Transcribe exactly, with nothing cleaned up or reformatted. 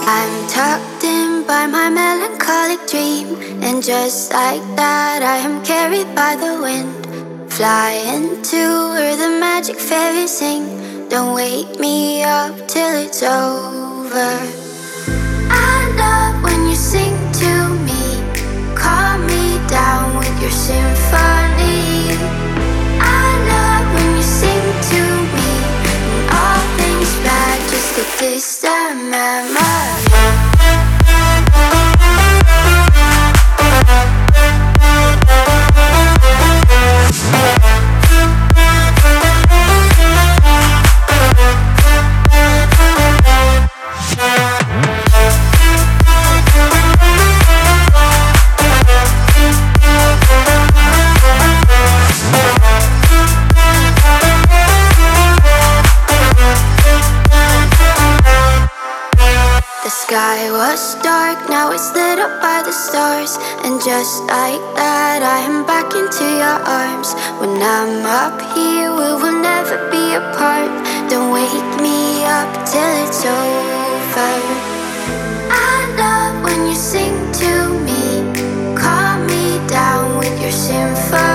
I'm tucked in by my melancholic dream, and just like that, I am carried by the wind, flying to where the magic fairies sing. Don't wake me up till it's over. I love when you sing to me, calm me down with your symphony. I love when you sing to me, when all things bad, just a distant memory. The sky was dark, now it's lit up by the stars. And just like that, I am back into your arms. When I'm up here, we will never be apart. Don't wake me up till it's over. I love when you sing to me, calm me down with your symphony.